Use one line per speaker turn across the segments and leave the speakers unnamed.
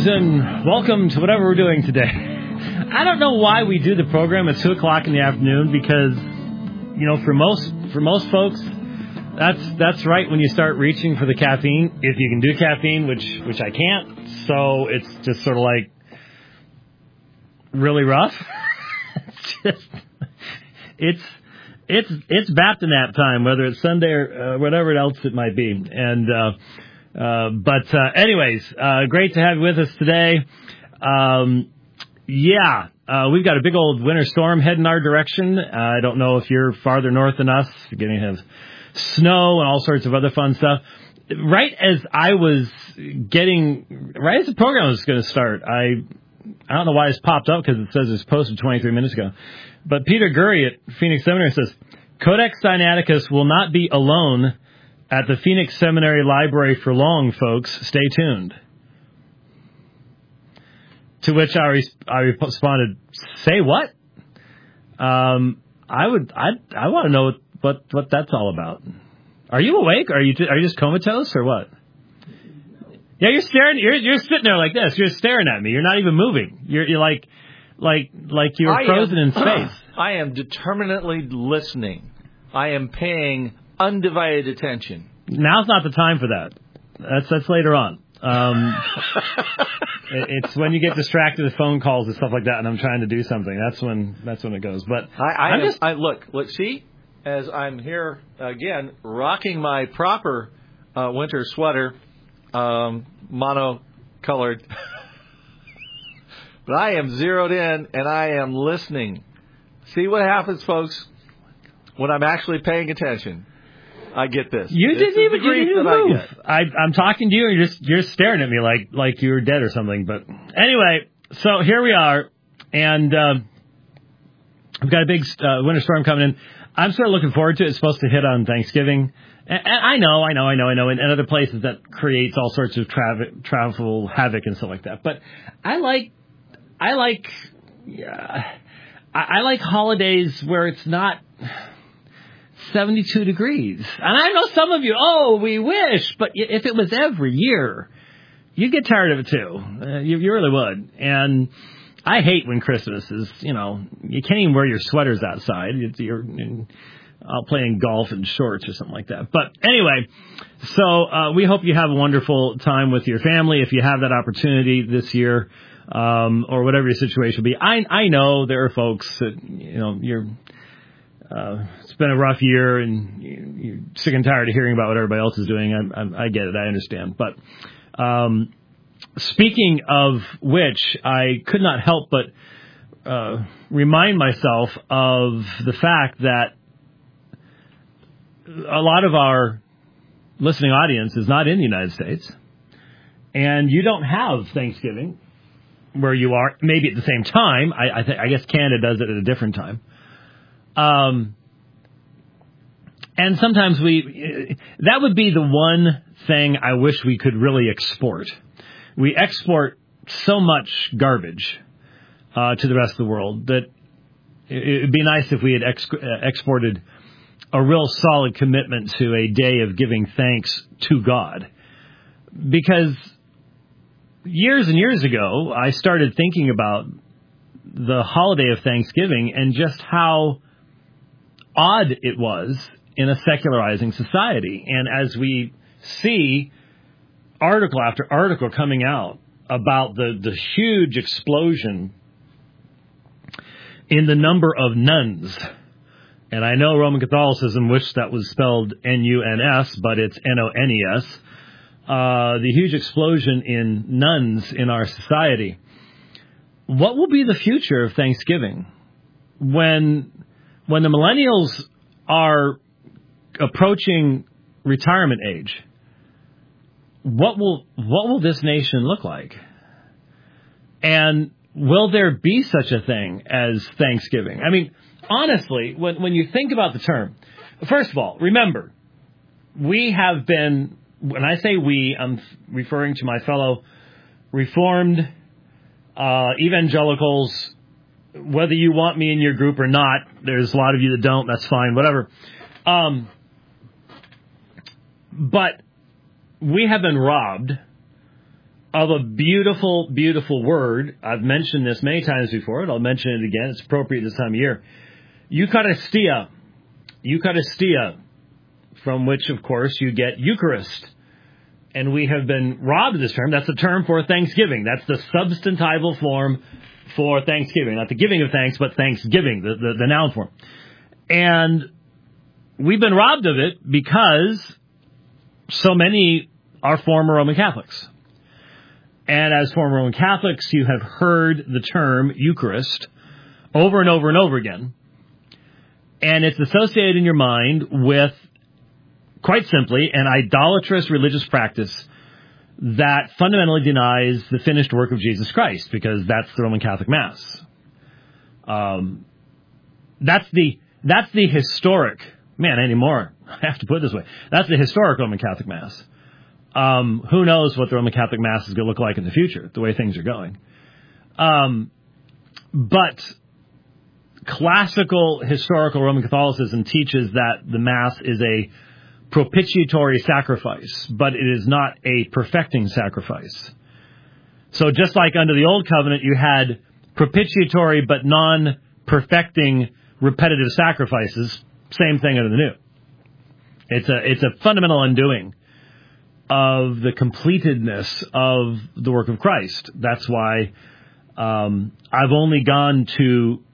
Greetings and welcome to whatever we're doing today. I don't know why we do the program at 2 o'clock in the afternoon because, you know, for most folks, that's right when you start reaching for the caffeine. If you can do caffeine, which I can't, so it's just sort of like really rough. It's Baptist nap time, whether it's Sunday or whatever else it might be, and. Anyways, great to have you with us today. We've got a big old winter storm heading our direction. I don't know if you're farther north than us. You're going to have snow and all sorts of other fun stuff. Right as the program was going to start, I don't know why it's popped up because it says it's posted 23 minutes ago. But Peter Gurry at Phoenix Seminary says, Codex Sinaiticus will not be alone at the Phoenix Seminary Library for long, folks. Stay tuned. To which I responded, "Say what? I want to know what that's all about. Are you awake? Are you just comatose or what? Yeah, you're staring. You're sitting there like this. You're staring at me. You're not even moving. You're like you're frozen in space.
I am determinedly listening. I am paying undivided attention.
Now's not the time for that. That's later on. It's when you get distracted with phone calls and stuff like that, and I'm trying to do something. That's when it goes. But
look. See, as I'm here again, rocking my proper winter sweater, mono-colored. But I am zeroed in and I am listening. See what happens, folks, when I'm actually paying attention. I get this.
You didn't even move. I'm talking to you, and you're staring at me like you were dead or something. But anyway, so here we are, and we've got a big winter storm coming in. I'm sort of looking forward to it. It's supposed to hit on Thanksgiving. And I know, and other places that creates all sorts of travel havoc and stuff like that. But I like holidays where it's not 72 degrees. And I know some of you, we wish, but if it was every year, you'd get tired of it too. You really would. And I hate when Christmas is, you can't even wear your sweaters outside. You're out playing golf in shorts or something like that. But anyway, so we hope you have a wonderful time with your family if you have that opportunity this year, or whatever your situation will be. I know there are folks that, it's been a rough year, and you're sick and tired of hearing about what everybody else is doing. I get it. I understand. But speaking of which, I could not help but remind myself of the fact that a lot of our listening audience is not in the United States, and you don't have Thanksgiving where you are, maybe at the same time. I guess Canada does it at a different time. And sometimes that would be the one thing I wish we could really export. We export so much garbage to the rest of the world that it would be nice if we had exported a real solid commitment to a day of giving thanks to God. Because years and years ago, I started thinking about the holiday of Thanksgiving and just how odd it was in a secularizing society. And as we see article after article coming out about the huge explosion in the number of nuns, and I know Roman Catholicism wished that was spelled N-U-N-S, but it's N-O-N-E-S, the huge explosion in nuns in our society. What will be the future of Thanksgiving when the millennials are approaching retirement age? What will this nation look like? And will there be such a thing as Thanksgiving? I mean, honestly, when you think about the term, first of all, remember, we have been, when I say we, I'm referring to my fellow Reformed evangelicals. Whether you want me in your group or not, there's a lot of you that don't, that's fine, whatever. But we have been robbed of a beautiful, beautiful word. I've mentioned this many times before, and I'll mention it again. It's appropriate this time of year. Eucharistia. Eucharistia, from which, of course, you get Eucharist. And we have been robbed of this term. That's the term for Thanksgiving. That's the substantival form for Thanksgiving. Not the giving of thanks, but Thanksgiving, the noun form. And we've been robbed of it because so many are former Roman Catholics. And as former Roman Catholics, you have heard the term Eucharist over and over and over again. And it's associated in your mind with, quite simply, an idolatrous religious practice that fundamentally denies the finished work of Jesus Christ, because that's the Roman Catholic Mass. That's the historic, anymore, I have to put it this way, that's the historic Roman Catholic Mass. Who knows what the Roman Catholic Mass is going to look like in the future, the way things are going. But classical historical Roman Catholicism teaches that the Mass is a propitiatory sacrifice, but it is not a perfecting sacrifice. So just like under the Old Covenant, you had propitiatory but non-perfecting repetitive sacrifices, same thing under the New. It's a fundamental undoing of the completedness of the work of Christ. That's why I've only gone to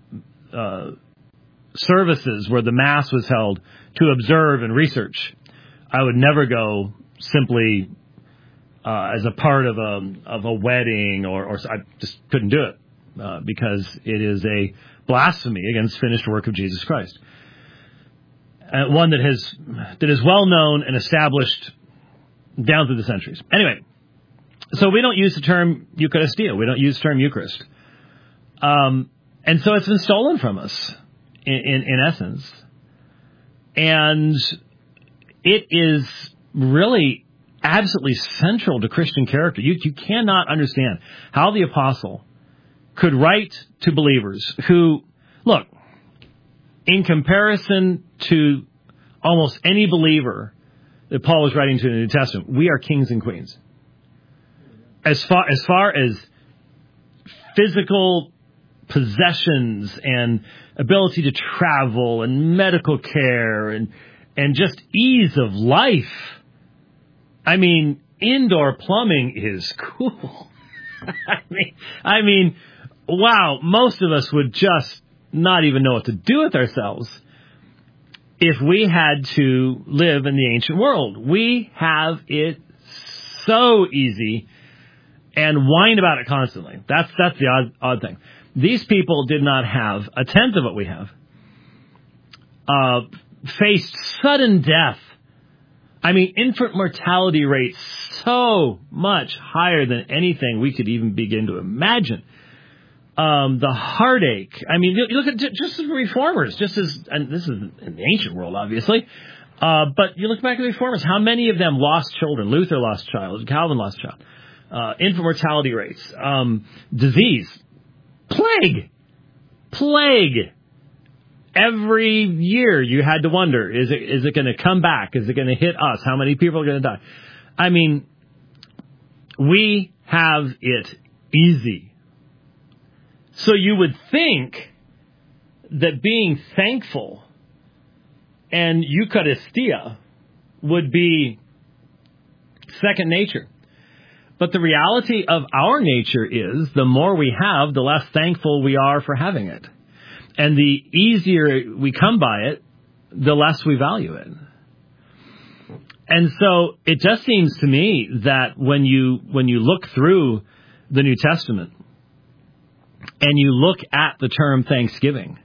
services where the Mass was held to observe and research. I would never go simply as a part of a wedding, or I just couldn't do it because it is a blasphemy against finished work of Jesus Christ. One that is well known and established down through the centuries. Anyway, so we don't use the term Eucharistia. We don't use the term Eucharist. And so it's been stolen from us, in essence. And it is really absolutely central to Christian character. You cannot understand how the apostle could write to believers who, look, in comparison to almost any believer that Paul was writing to in the New Testament, we are kings and queens. As far as physical possessions and ability to travel and medical care and just ease of life. I mean, indoor plumbing is cool. I mean, wow, most of us would just not even know what to do with ourselves if we had to live in the ancient world. We have it so easy and whine about it constantly. That's the odd thing. These people did not have a tenth of what we have. Faced sudden death. I mean, infant mortality rates so much higher than anything we could even begin to imagine. The heartache. I mean, you look at just the reformers, and this is in the ancient world, obviously, but you look back at the reformers, how many of them lost children? Luther lost a child, Calvin lost a child. Infant mortality rates, disease, plague. Every year you had to wonder, is it going to come back? Is it going to hit us? How many people are going to die? I mean, we have it easy. So you would think that being thankful and Eucharistia would be second nature. But the reality of our nature is the more we have, the less thankful we are for having it. And the easier we come by it, the less we value it. And so it just seems to me that when you look through the New Testament and you look at the term Thanksgiving,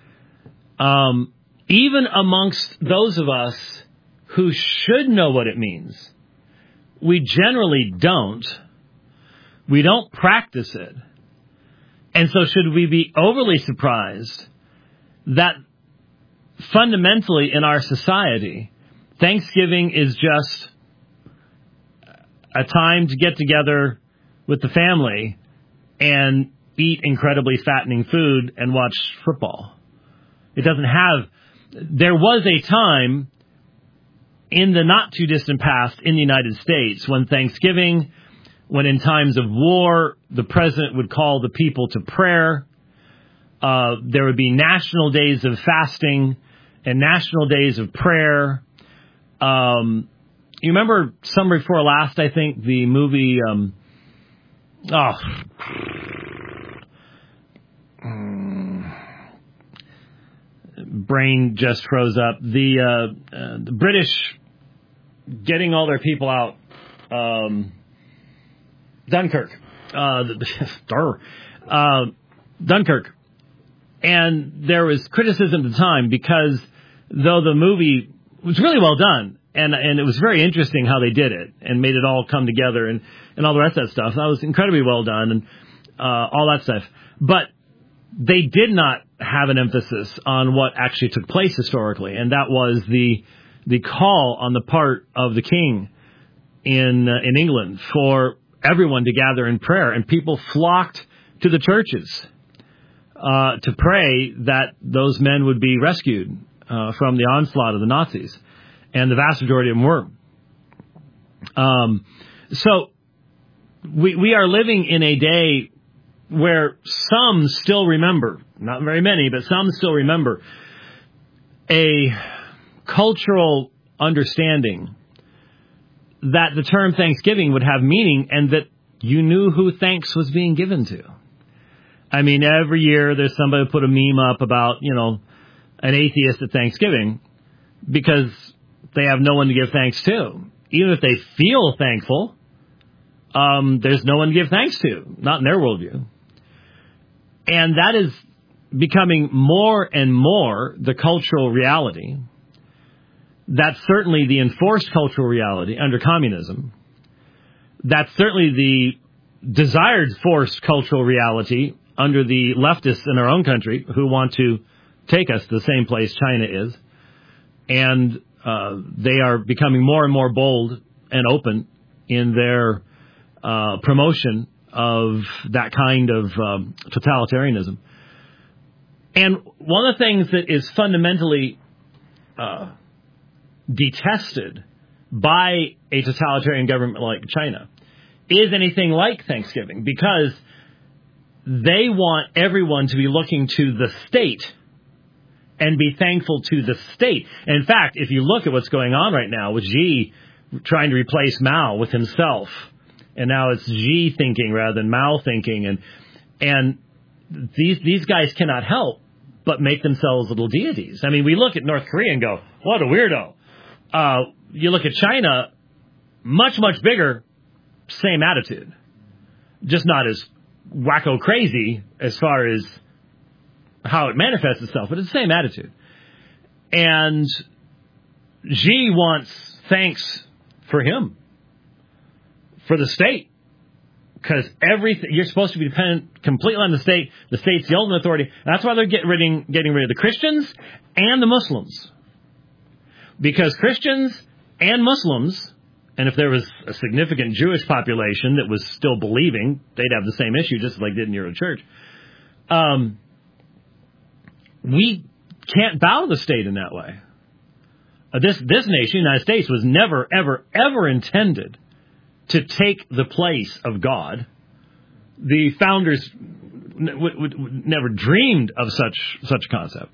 even amongst those of us who should know what it means, we generally don't. We don't practice it. And so should we be overly surprised that fundamentally in our society, Thanksgiving is just a time to get together with the family and eat incredibly fattening food and watch football? It doesn't have... There was a time in the not too distant past in the United States when Thanksgiving when in times of war, the president would call the people to prayer. There would be national days of fasting and national days of prayer. You remember Summer Before Last, I think, the movie... brain just froze up. The British getting all their people out. Dunkirk. Dunkirk. And there was criticism at the time because though the movie was really well done, and it was very interesting how they did it and made it all come together and all the rest of that stuff. That was incredibly well done and all that stuff. But they did not have an emphasis on what actually took place historically, and that was the call on the part of the king in England for everyone to gather in prayer, and people flocked to the churches to pray that those men would be rescued from the onslaught of the Nazis, and the vast majority of them were. So we are living in a day where some still remember, not very many, but some still remember a cultural understanding that the term Thanksgiving would have meaning and that you knew who thanks was being given to. I mean, every year there's somebody who put a meme up about, an atheist at Thanksgiving because they have no one to give thanks to. Even if they feel thankful, there's no one to give thanks to, not in their worldview. And that is becoming more and more the cultural reality. That's certainly the enforced cultural reality under communism. That's certainly the desired forced cultural reality under the leftists in our own country who want to take us to the same place China is. And they are becoming more and more bold and open in their promotion of that kind of totalitarianism. And one of the things that is fundamentally detested by a totalitarian government like China is anything like Thanksgiving, because they want everyone to be looking to the state and be thankful to the state. And in fact, if you look at what's going on right now with Xi trying to replace Mao with himself, and now it's Xi thinking rather than Mao thinking, and these guys cannot help but make themselves little deities. I mean, we look at North Korea and go, what a weirdo. You look at China, much, much bigger, same attitude. Just not as wacko crazy as far as how it manifests itself, but it's the same attitude. And Xi wants thanks for him, for the state, because everything, you're supposed to be dependent completely on the state. The state's the ultimate authority. And that's why they're getting rid of the Christians and the Muslims. Because Christians and Muslims, and if there was a significant Jewish population that was still believing, they'd have the same issue, just like they did in the early church. We can't bow to the state in that way. This nation, the United States, was never, ever, ever intended to take the place of God. The founders never dreamed of such a concept.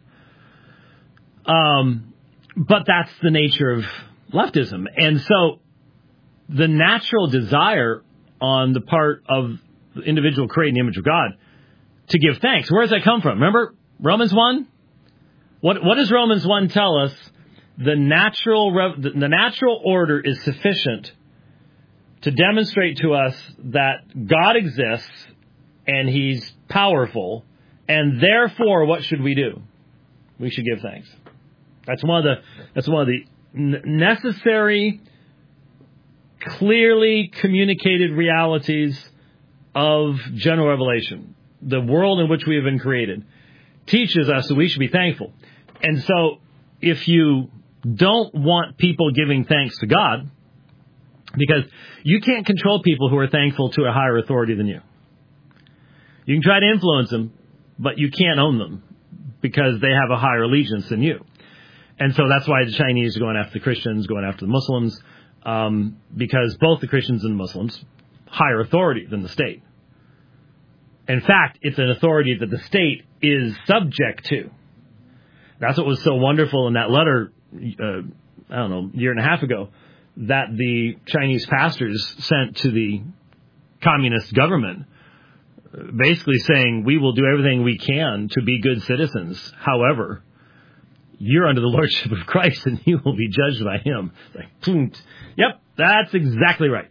But that's the nature of leftism. And so the natural desire on the part of the individual created in the image of God to give thanks. Where does that come from? Remember Romans 1? What does Romans 1 tell us? The natural order is sufficient to demonstrate to us that God exists and He's powerful, and therefore, what should we do? We should give thanks. That's one of the necessary, clearly communicated realities of general revelation. The world in which we have been created teaches us that we should be thankful. And so, if you don't want people giving thanks to God, because you can't control people who are thankful to a higher authority than you. You can try to influence them, but you can't own them because they have a higher allegiance than you. And so that's why the Chinese are going after the Christians, going after the Muslims, because both the Christians and the Muslims higher authority than the state. In fact, it's an authority that the state is subject to. That's what was so wonderful in that letter, a year and a half ago, that the Chinese pastors sent to the communist government, basically saying, we will do everything we can to be good citizens. However, you're under the lordship of Christ and you will be judged by him. Like, yep, that's exactly right.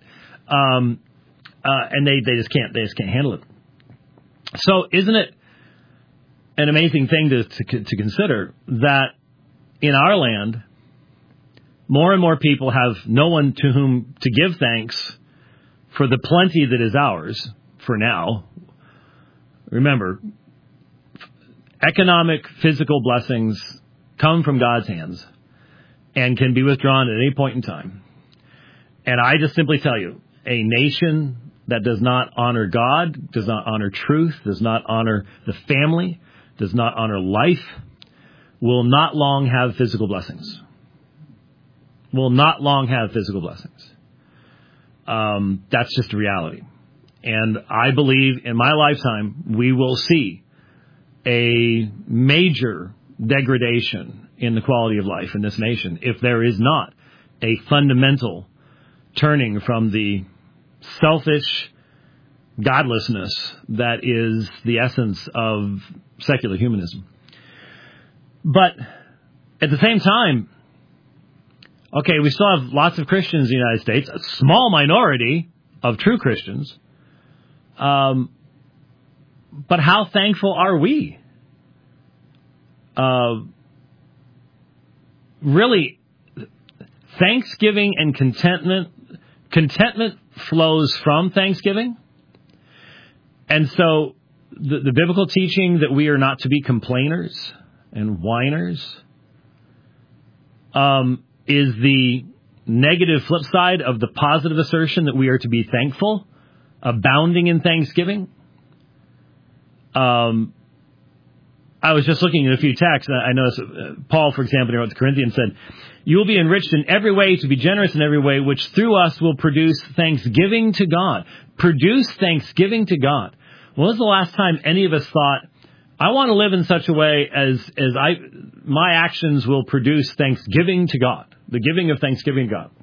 And they just can't handle it. So isn't it an amazing thing to consider that in our land, more and more people have no one to whom to give thanks for the plenty that is ours for now. Remember, economic, physical blessings come from God's hands and can be withdrawn at any point in time. And I just simply tell you, a nation that does not honor God, does not honor truth, does not honor the family, does not honor life, will not long have physical blessings. Will not long have physical blessings. That's just a reality. And I believe in my lifetime, we will see a major degradation in the quality of life in this nation if there is not a fundamental turning from the selfish godlessness that is the essence of secular humanism. But at the same time, okay, we still have lots of Christians in the United States, a small minority of true Christians. But how thankful are we? Really, thanksgiving and contentment flows from thanksgiving. And so the biblical teaching that we are not to be complainers and whiners is the negative flip side of the positive assertion that we are to be thankful, abounding in thanksgiving. I was just looking at a few texts. I noticed Paul, for example, wrote to Corinthians, said, "You will be enriched in every way to be generous in every way, which through us will produce thanksgiving to God." Produce thanksgiving to God. When was the last time any of us thought, I want to live in such a way as my actions will produce thanksgiving to God, the giving of thanksgiving to God?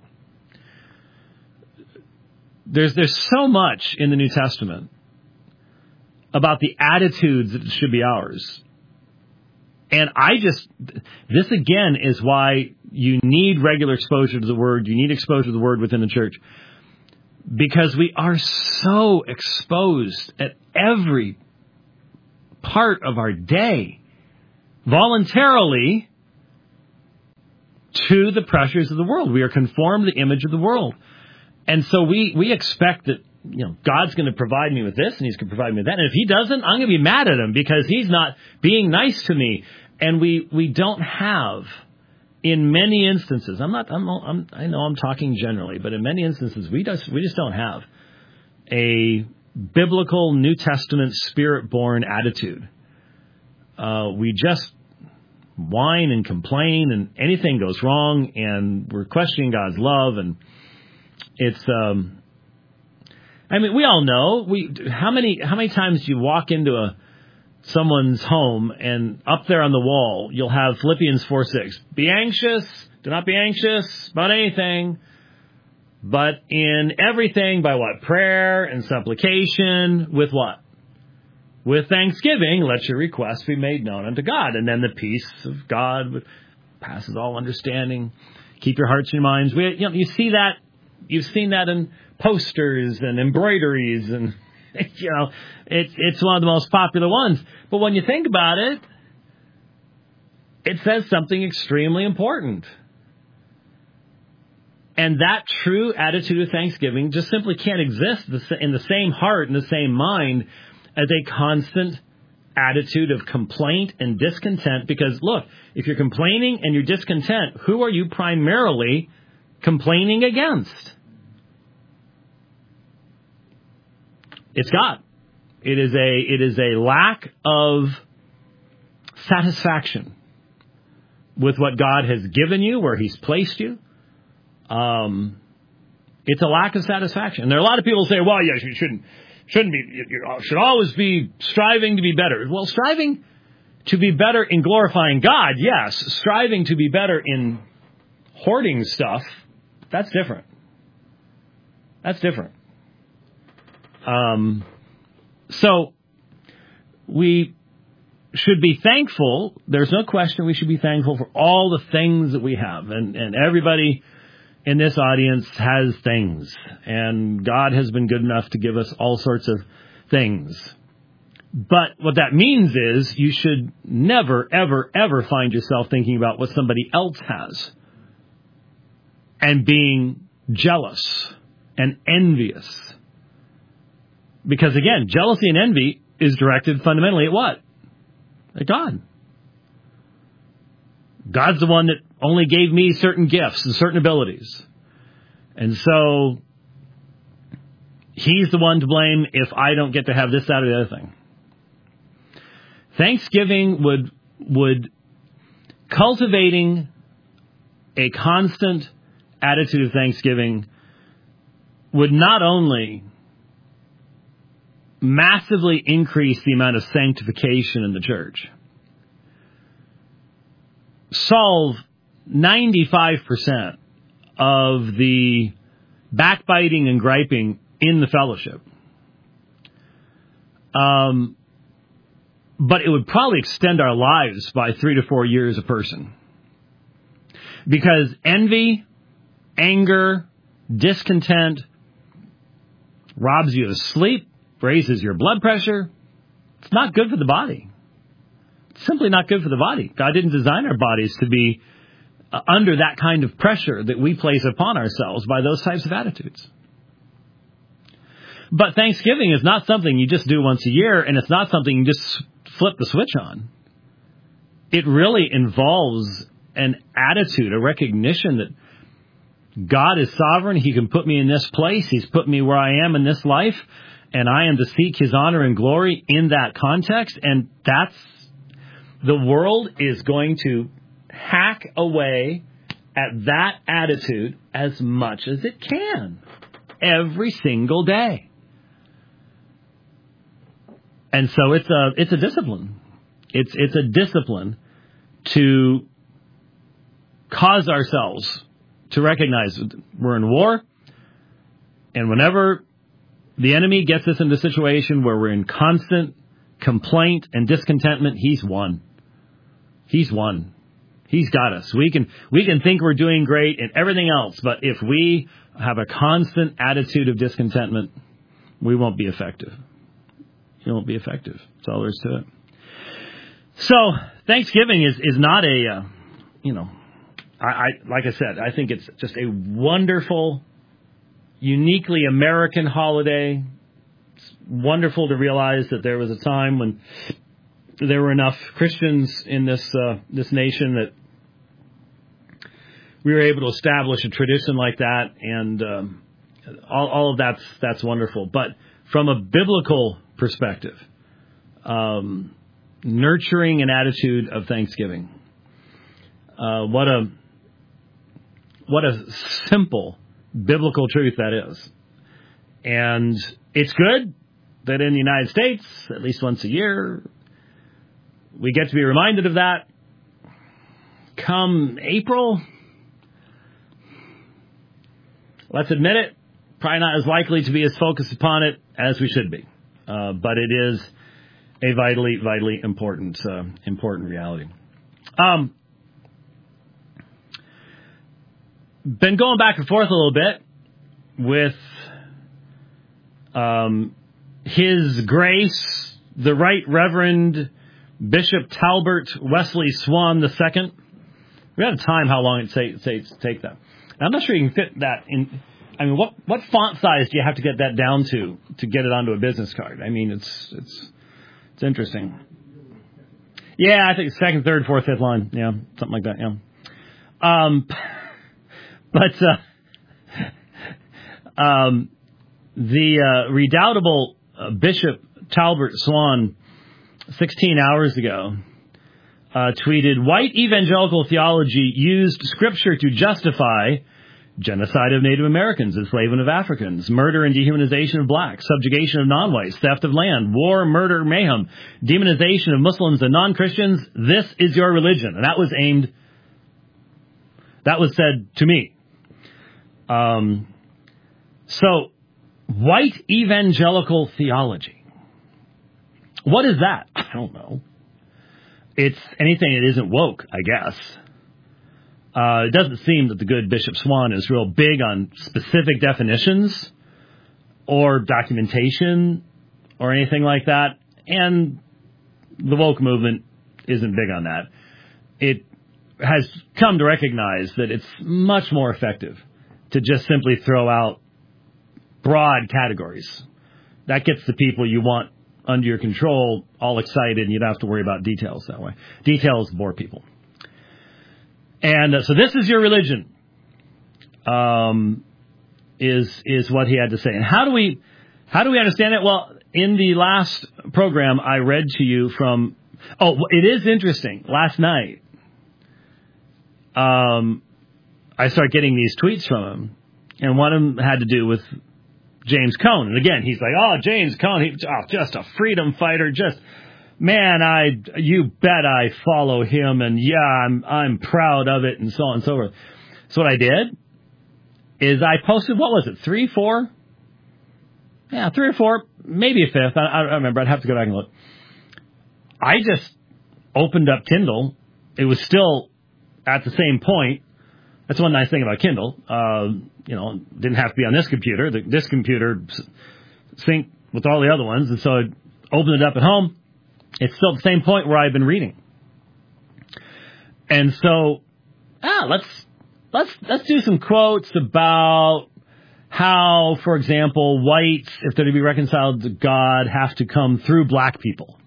There's so much in the New Testament about the attitudes that should be ours. And this again is why you need regular exposure to the Word. You need exposure to the Word within the church. Because we are so exposed at every part of our day, voluntarily, to the pressures of the world. We are conformed to the image of the world. And so we expect that, God's going to provide me with this and he's going to provide me with that. And if he doesn't, I'm going to be mad at him because he's not being nice to me. And we don't have, in many instances, I know I'm talking generally, but in many instances, we just don't have a biblical New Testament spirit-born attitude. We just whine and complain and anything goes wrong and we're questioning God's love, and it's, we all know, how many times do you walk into someone's home and up there on the wall, you'll have Philippians 4:6. Be anxious, do not be anxious about anything, but in everything by what? Prayer and supplication with what? With thanksgiving, let your requests be made known unto God. And then the peace of God, which passes all understanding, keep your hearts and your minds. You see that, you've seen that in posters and embroideries, and it's one of the most popular ones. But when you think about it, it says something extremely important. And that true attitude of thanksgiving just simply can't exist in the same heart and the same mind as a constant attitude of complaint and discontent. Because, look, if you're complaining and you're discontent, who are you primarily complaining against? It's God. It is a lack of satisfaction with what God has given you, where he's placed you. It's a lack of satisfaction. And there are a lot of people who say, well, yes, you shouldn't be, you should always be striving to be better. Well, striving to be better in glorifying God, yes. Striving to be better in hoarding stuff, that's different. That's different. So we should be thankful. There's no question we should be thankful for all the things that we have. And everybody in this audience has things. And God has been good enough to give us all sorts of things. But what that means is you should never, ever, ever find yourself thinking about what somebody else has and being jealous and envious. Because again, jealousy and envy is directed fundamentally at what? At God. God's the one that only gave me certain gifts and certain abilities. And so He's the one to blame if I don't get to have this, that, or the other thing. Thanksgiving would cultivating a constant attitude of thanksgiving would not only massively increase the amount of sanctification in the church, solve 95% of the backbiting and griping in the fellowship. But it would probably extend our lives by 3 to 4 years a person. Because envy, anger, discontent robs you of sleep, raises your blood pressure. It's not good for the body. It's simply not good for the body. God didn't design our bodies to be under that kind of pressure that we place upon ourselves by those types of attitudes. But Thanksgiving is not something you just do once a year, and it's not something you just flip the switch on. It really involves an attitude, a recognition that God is sovereign. He can put me in this place. He's put me where I am in this life, and I am to seek His honor and glory in that context. And that's, the world is going to hack away at that attitude as much as it can every single day. And so it's a discipline. It's a discipline to cause ourselves to recognize we're in war, and whenever the enemy gets us into a situation where we're in constant complaint and discontentment, he's won. He's won. He's got us. We can think we're doing great and everything else, but if we have a constant attitude of discontentment, we won't be effective. It won't be effective. That's all there is to it. So Thanksgiving is not a, like I said, I think it's just a wonderful, uniquely American holiday. It's wonderful to realize that there was a time when there were enough Christians in this nation that we were able to establish a tradition like that, and all of that's wonderful. But from a biblical perspective, nurturing an attitude of thanksgiving. What a simple biblical truth that is. And it's good that in the United States, at least once a year, we get to be reminded of that. Come April, let's admit it, probably not as likely to be as focused upon it as we should be. But it is a vitally, vitally important reality. Been going back and forth a little bit with His Grace, the Right Reverend Bishop Talbert Wesley Swan II. We had a time how long it takes take that. And I'm not sure you can fit that in. I mean, what font size do you have to get that down to get it onto a business card? I mean, it's interesting. Yeah, I think it's second, third, fourth, fifth line. Yeah, something like that. Yeah. The redoubtable Bishop Talbert Swan, 16 hours ago, tweeted, "White evangelical theology used Scripture to justify genocide of Native Americans, enslavement of Africans, murder and dehumanization of blacks, subjugation of non-whites, theft of land, war, murder, mayhem, demonization of Muslims and non-Christians. This is your religion. And that was said to me. So, white evangelical theology. What is that? I don't know. It's anything that isn't woke, I guess. It doesn't seem that the good Bishop Swan is real big on specific definitions or documentation or anything like that. And the woke movement isn't big on that. It has come to recognize that it's much more effective to just simply throw out broad categories. That gets the people you want under your control all excited, and you don't have to worry about details that way. Details bore people. And so this is your religion, is what he had to say. And how do we understand it? Well, in the last program, I read to you from. Oh, it is interesting. Last night, I started getting these tweets from him, and one of them had to do with James Cone. And again, he's like, "Oh, James Cone, just a freedom fighter, just." Man, you bet I follow him, and yeah, I'm proud of it, and so on and so forth. So what I did is I posted, what was it, 3, 4? Yeah, 3 or 4, maybe a fifth. I don't remember. I'd have to go back and look. I just opened up Kindle. It was still at the same point. That's one nice thing about Kindle. Didn't have to be on this computer. This computer synced with all the other ones, and so I opened it up at home. It's still at the same point where I've been reading. And so, let's do some quotes about how, for example, whites, if they're to be reconciled to God, have to come through black people.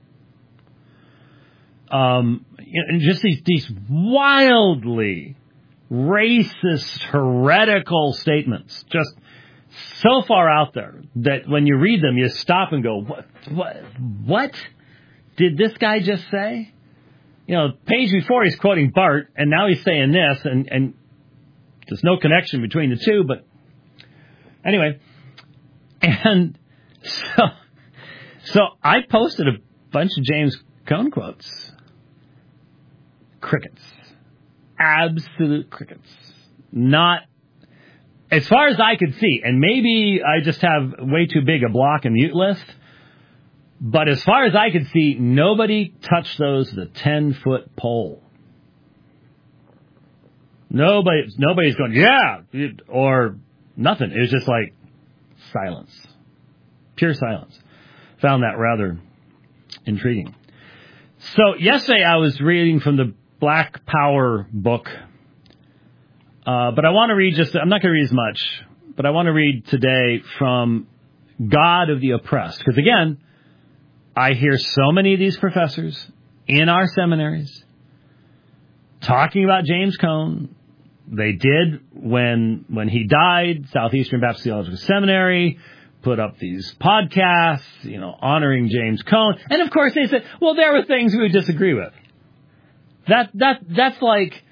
And just these wildly racist, heretical statements, just so far out there that when you read them, you stop and go, what did this guy just say? Page before he's quoting Bart, and now he's saying this, and there's no connection between the two, but anyway. And so I posted a bunch of James Cone quotes. Crickets. Absolute crickets. Not, as far as I could see, and maybe I just have way too big a block and mute list, but as far as I could see, nobody touched those with a 10-foot pole. Nobody's going, yeah, or nothing. It was just like silence. Pure silence. Found that rather intriguing. So yesterday I was reading from the Black Power book, but I want to read I'm not going to read as much, but I want to read today from God of the Oppressed. Because again, I hear so many of these professors in our seminaries talking about James Cone. They did when he died. Southeastern Baptist Theological Seminary put up these podcasts, honoring James Cone. And of course they said, well, there were things we would disagree with. That's like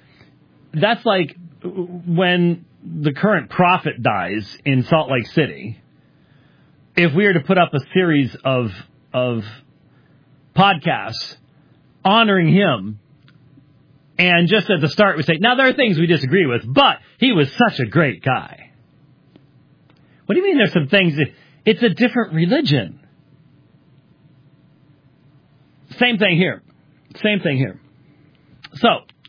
when the current prophet dies in Salt Lake City. If we were to put up a series of podcasts honoring him, and just at the start we say, now there are things we disagree with, but he was such a great guy. What do you mean there's some things it's a different religion? Same thing here. So,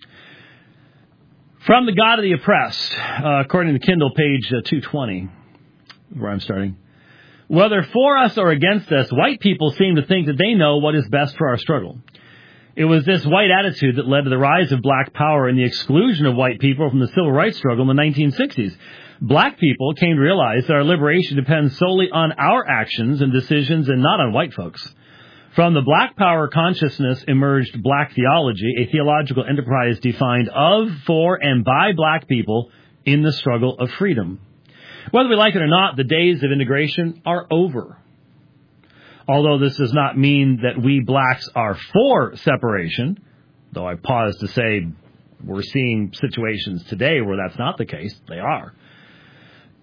from the God of the Oppressed, according to Kindle, page 220, where I'm starting. Whether for us or against us, white people seem to think that they know what is best for our struggle. It was this white attitude that led to the rise of black power and the exclusion of white people from the civil rights struggle in the 1960s. Black people came to realize that our liberation depends solely on our actions and decisions and not on white folks. From the black power consciousness emerged black theology, a theological enterprise defined of, for, and by black people in the struggle of freedom. Whether we like it or not, the days of integration are over. Although this does not mean that we blacks are for separation, though I pause to say we're seeing situations today where that's not the case. They are.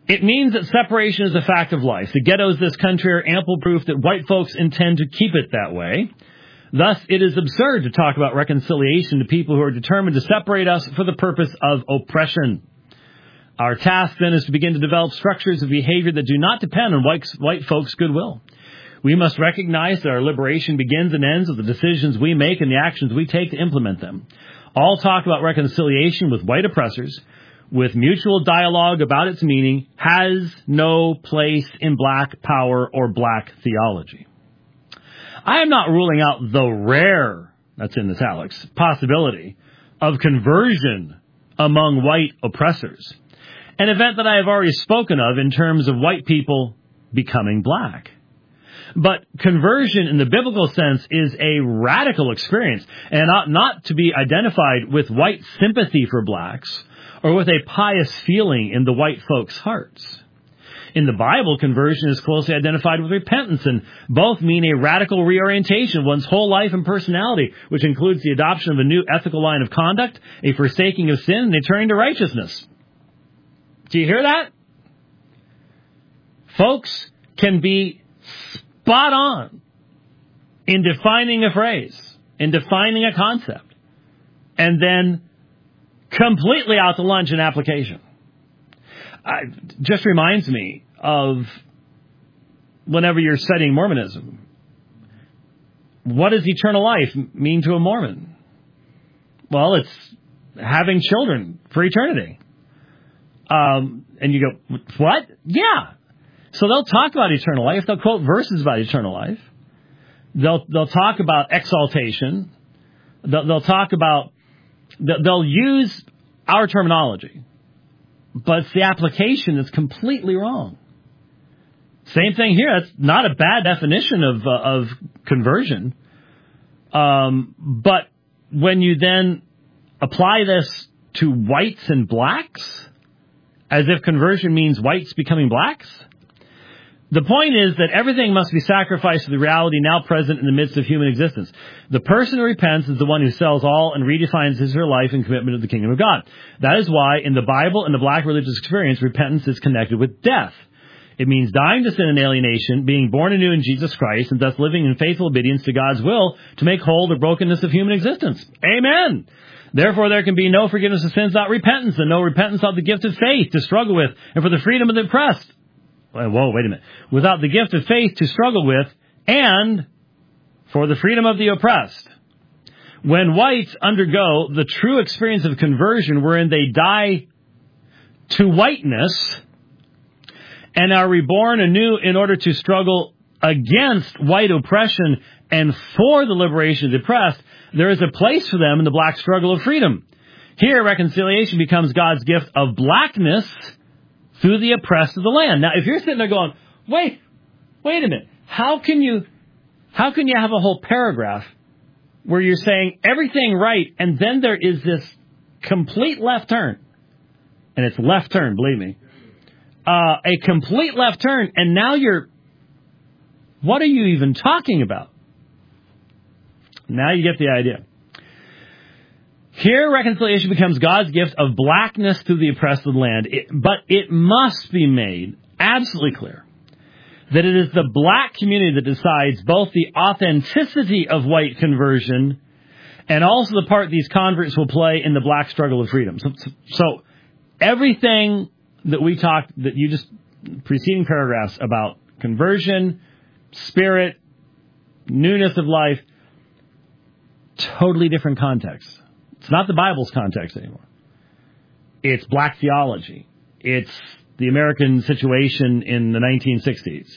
It means that separation is a fact of life. The ghettos of this country are ample proof that white folks intend to keep it that way. Thus, it is absurd to talk about reconciliation to people who are determined to separate us for the purpose of oppression. Our task, then, is to begin to develop structures of behavior that do not depend on white folks' goodwill. We must recognize that our liberation begins and ends with the decisions we make and the actions we take to implement them. All talk about reconciliation with white oppressors, with mutual dialogue about its meaning, has no place in black power or black theology. I am not ruling out the rare, that's in italics, possibility of conversion among white oppressors, an event that I have already spoken of in terms of white people becoming black. But conversion in the biblical sense is a radical experience and ought not to be identified with white sympathy for blacks or with a pious feeling in the white folks' hearts. In the Bible, conversion is closely identified with repentance, and both mean a radical reorientation of one's whole life and personality, which includes the adoption of a new ethical line of conduct, a forsaking of sin, and a turning to righteousness. Do you hear that? Folks can be spot on in defining a phrase, in defining a concept, and then completely out to lunch in application. Just reminds me of whenever you're studying Mormonism. What does eternal life mean to a Mormon? Well, it's having children for eternity. And you go, what? Yeah. So they'll talk about eternal life. They'll quote verses about eternal life. They'll talk about exaltation. They'll talk about, they'll use our terminology. But it's the application that's completely wrong. Same thing here. That's not a bad definition of conversion. But when you then apply this to whites and blacks, as if conversion means whites becoming blacks, the point is that everything must be sacrificed to the reality now present in the midst of human existence. The person who repents is the one who sells all and redefines his or her life in commitment to the kingdom of God. That is why in the Bible and the black religious experience, repentance is connected with death. It means dying to sin and alienation, being born anew in Jesus Christ, and thus living in faithful obedience to God's will to make whole the brokenness of human existence. Amen. Therefore, there can be no forgiveness of sins without repentance, and no repentance without the gift of faith to struggle with, and for the freedom of the oppressed. Whoa, wait a minute. Without the gift of faith to struggle with, and for the freedom of the oppressed. When whites undergo the true experience of conversion, wherein they die to whiteness and are reborn anew in order to struggle against white oppression and for the liberation of the oppressed, there is a place for them in the black struggle of freedom. Here, reconciliation becomes God's gift of blackness through the oppressed of the land. Now, if you're sitting there going, wait a minute, how can you have a whole paragraph where you're saying everything right, and then there is this complete left turn, and it's left turn, believe me, a complete left turn, and now what are you even talking about? Now you get the idea. Here, reconciliation becomes God's gift of blackness to the oppressed of the land. But it must be made absolutely clear that it is the black community that decides both the authenticity of white conversion and also the part these converts will play in the black struggle of freedom. So everything that we talked, that you just, preceding paragraphs about conversion, spirit, newness of life, totally different context. It's not the Bible's context anymore. It's black theology. It's the American situation in the 1960s.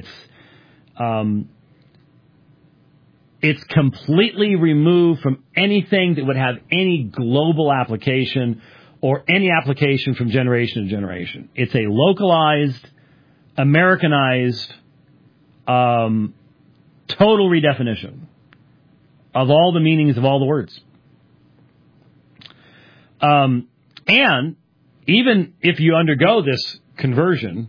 It's completely removed from anything that would have any global application or any application from generation to generation. It's a localized, Americanized, total redefinition of all the meanings of all the words. And even if you undergo this conversion,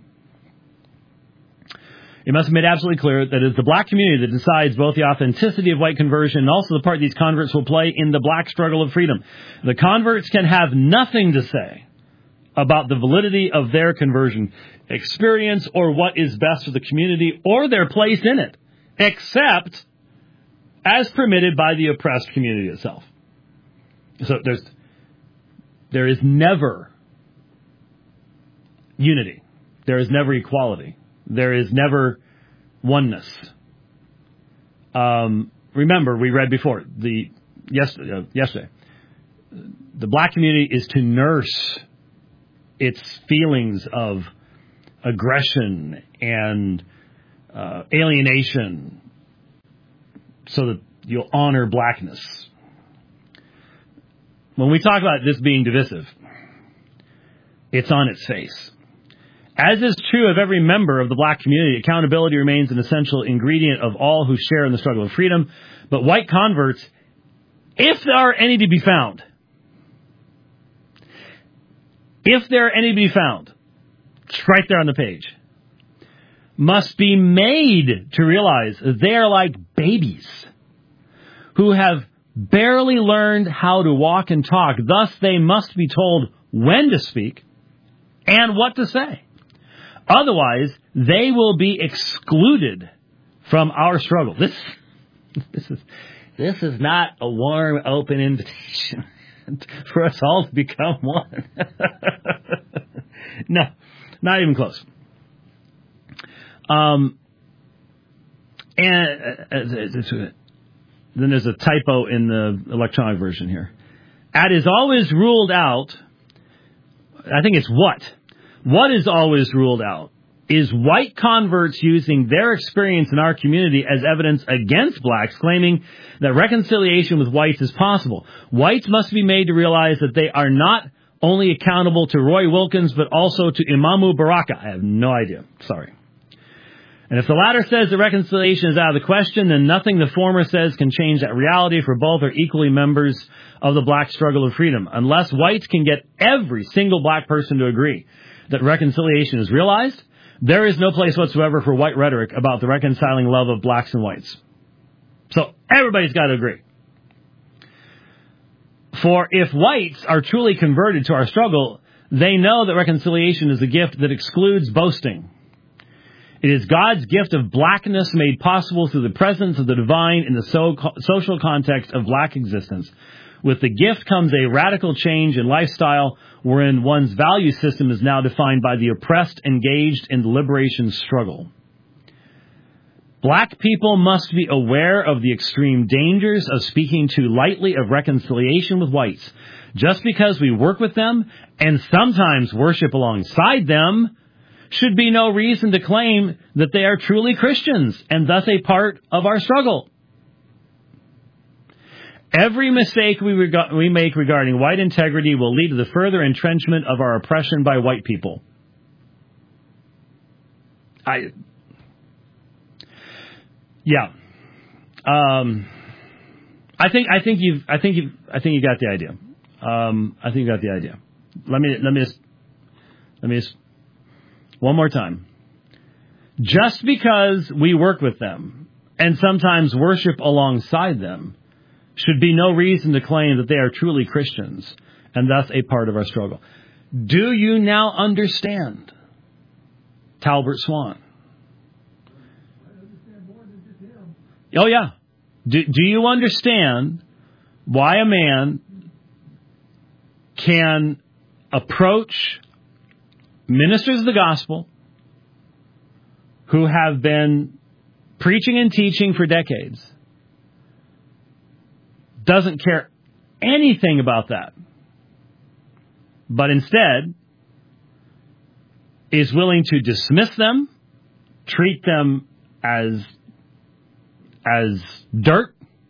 it must be made absolutely clear that it's the black community that decides both the authenticity of white conversion and also the part these converts will play in the black struggle of freedom. The converts can have nothing to say about the validity of their conversion experience or what is best for the community or their place in it, except as permitted by the oppressed community itself. So there is never unity. There is never equality. There is never oneness. Remember, we read before yesterday. The black community is to nurse its feelings of aggression and alienation so that you'll honor blackness. When we talk about this being divisive, it's on its face. As is true of every member of the black community, accountability remains an essential ingredient of all who share in the struggle of freedom. But white converts, if there are any to be found, it's right there on the page, must be made to realize that they are like babies who have barely learned how to walk and talk. Thus, they must be told when to speak and what to say. Otherwise, they will be excluded from our struggle. This is not a warm, open invitation for us all to become one. No, not even close. And then there's a typo in the electronic version here. At is always ruled out. I think it's what. What is always ruled out is white converts using their experience in our community as evidence against blacks, claiming that reconciliation with whites is possible. Whites must be made to realize that they are not only accountable to Roy Wilkins, but also to Imamu Baraka. I have no idea. Sorry. And if the latter says that reconciliation is out of the question, then nothing the former says can change that reality, for both are equally members of the black struggle of freedom. Unless whites can get every single black person to agree that reconciliation is realized, there is no place whatsoever for white rhetoric about the reconciling love of blacks and whites. So everybody's got to agree. For if whites are truly converted to our struggle, they know that reconciliation is a gift that excludes boasting. It is God's gift of blackness made possible through the presence of the divine in the social context of black existence. With the gift comes a radical change in lifestyle wherein one's value system is now defined by the oppressed engaged in the liberation struggle. Black people must be aware of the extreme dangers of speaking too lightly of reconciliation with whites. Just because we work with them and sometimes worship alongside them should be no reason to claim that they are truly Christians and thus a part of our struggle. Every mistake we make regarding white integrity will lead to the further entrenchment of our oppression by white people. I think you got the idea. I think you got the idea. Let me just one more time. Just because we work with them and sometimes worship alongside them should be no reason to claim that they are truly Christians and thus a part of our struggle. Do you now understand Talbert Swan? Oh, yeah. Do you understand why a man can approach ministers of the gospel who have been preaching and teaching for decades, doesn't care anything about that, but instead is willing to dismiss them, treat them as dirt,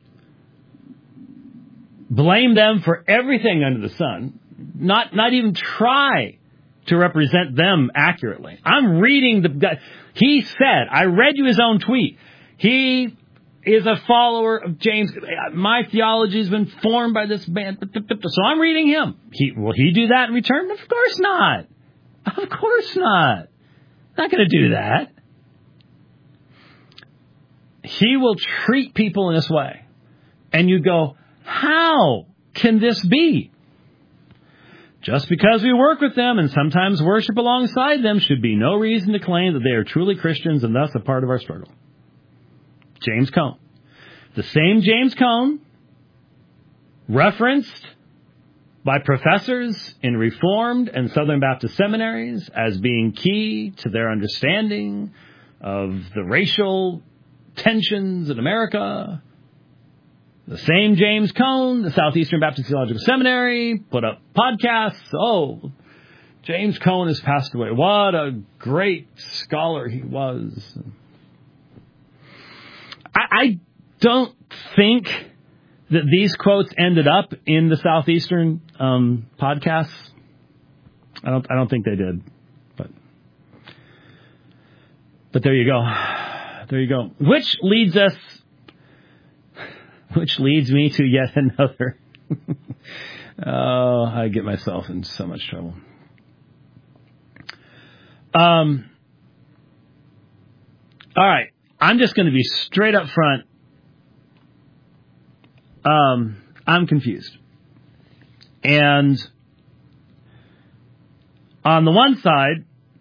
blame them for everything under the sun, not even try to represent them accurately? I'm reading the guy. He said, I read you his own tweet. He is a follower of James. My theology has been formed by this man. So I'm reading him. Will he do that in return? Of course not. Of course not. Not going to do that. He will treat people in this way. And you go, how can this be? Just because we work with them and sometimes worship alongside them should be no reason to claim that they are truly Christians and thus a part of our struggle. James Cone. The same James Cone referenced by professors in Reformed and Southern Baptist seminaries as being key to their understanding of the racial tensions in America. The same James Cone, the Southeastern Baptist Theological Seminary, put up podcasts. Oh, James Cone has passed away. What a great scholar he was. I don't think that these quotes ended up in the Southeastern podcasts. I don't think they did. But there you go. There you go. Which leads me to yet another. Oh, I get myself in so much trouble. All right. I'm just going to be straight up front. I'm confused. And on the one side,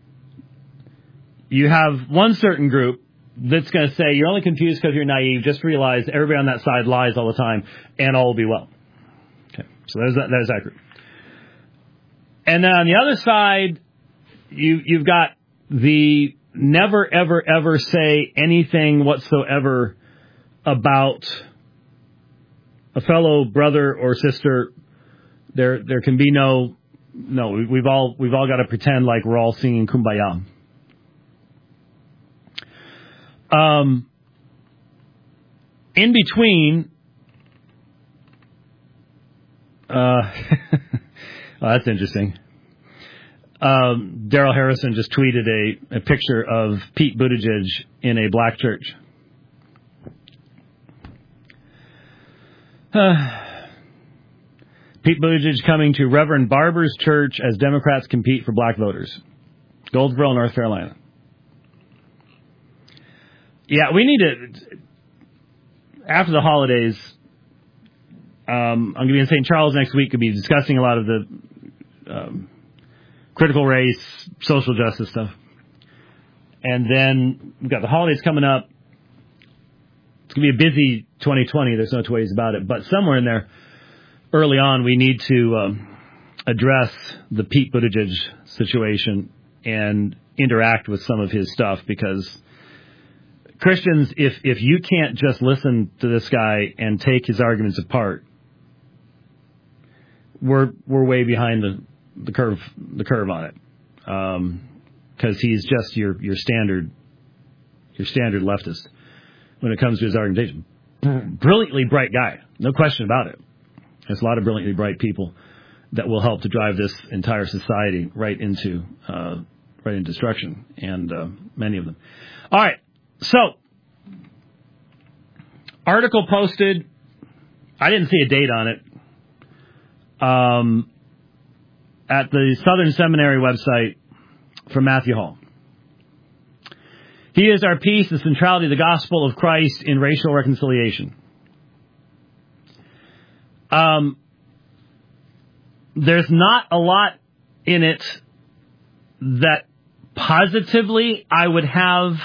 you have one certain group that's going to say, you're only confused because you're naive. Just realize everybody on that side lies all the time, and all will be well. Okay, so there's that group. And then on the other side, you've got the never, ever, ever say anything whatsoever about a fellow brother or sister. There can be no. We've all got to pretend like we're all singing Kumbaya. In between, oh, that's interesting. Daryl Harrison just tweeted a picture of Pete Buttigieg in a black church. Pete Buttigieg coming to Reverend Barber's church as Democrats compete for black voters. Goldsboro, North Carolina. Yeah, we need to, after the holidays, I'm going to be in St. Charles next week. We'll be discussing a lot of the critical race, social justice stuff. And then we've got the holidays coming up. It's going to be a busy 2020. There's no two ways about it. But somewhere in there, early on, we need to address the Pete Buttigieg situation and interact with some of his stuff, because Christians, if you can't just listen to this guy and take his arguments apart, we're way behind the curve on it, because he's just your standard leftist when it comes to his argumentation. Brilliantly bright guy, no question about it. There's a lot of brilliantly bright people that will help to drive this entire society right into destruction, and many of them. All right. So, article posted, I didn't see a date on it, at the Southern Seminary website from Matthew Hall. He is our peace, the centrality of the gospel of Christ in racial reconciliation. There's not a lot in it that positively I would have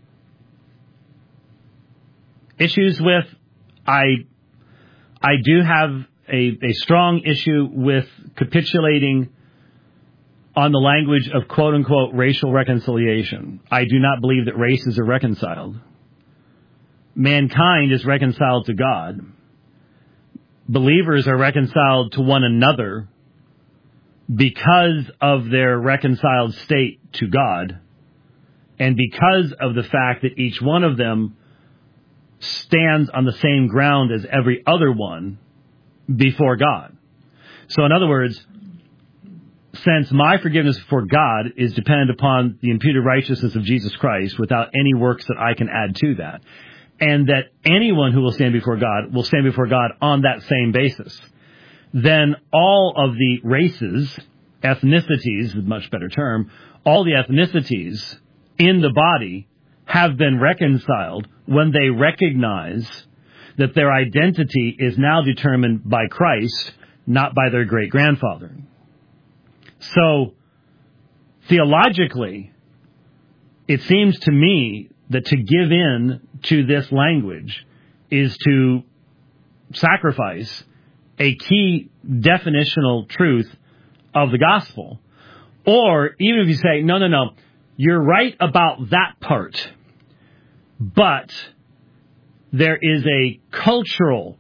issues with. I do have a strong issue with capitulating on the language of quote-unquote racial reconciliation. I do not believe that races are reconciled. Mankind is reconciled to God. Believers are reconciled to one another because of their reconciled state to God, and because of the fact that each one of them stands on the same ground as every other one before God. So in other words, since my forgiveness before God is dependent upon the imputed righteousness of Jesus Christ without any works that I can add to that, and that anyone who will stand before God will stand before God on that same basis, then all of the races, ethnicities, a much better term, all the ethnicities in the body have been reconciled when they recognize that their identity is now determined by Christ, not by their great-grandfather. So, theologically, it seems to me that to give in to this language is to sacrifice a key definitional truth of the gospel. Or even if you say, no, you're right about that part, but there is a cultural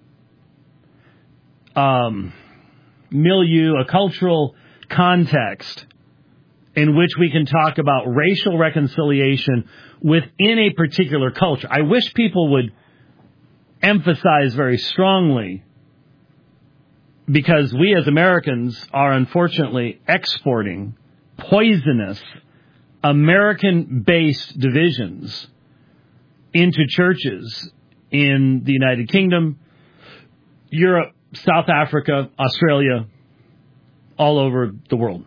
milieu, a cultural context in which we can talk about racial reconciliation within a particular culture. I wish people would emphasize very strongly, because we as Americans are unfortunately exporting poisonous American-based divisions into churches in the United Kingdom, Europe, South Africa, Australia, all over the world.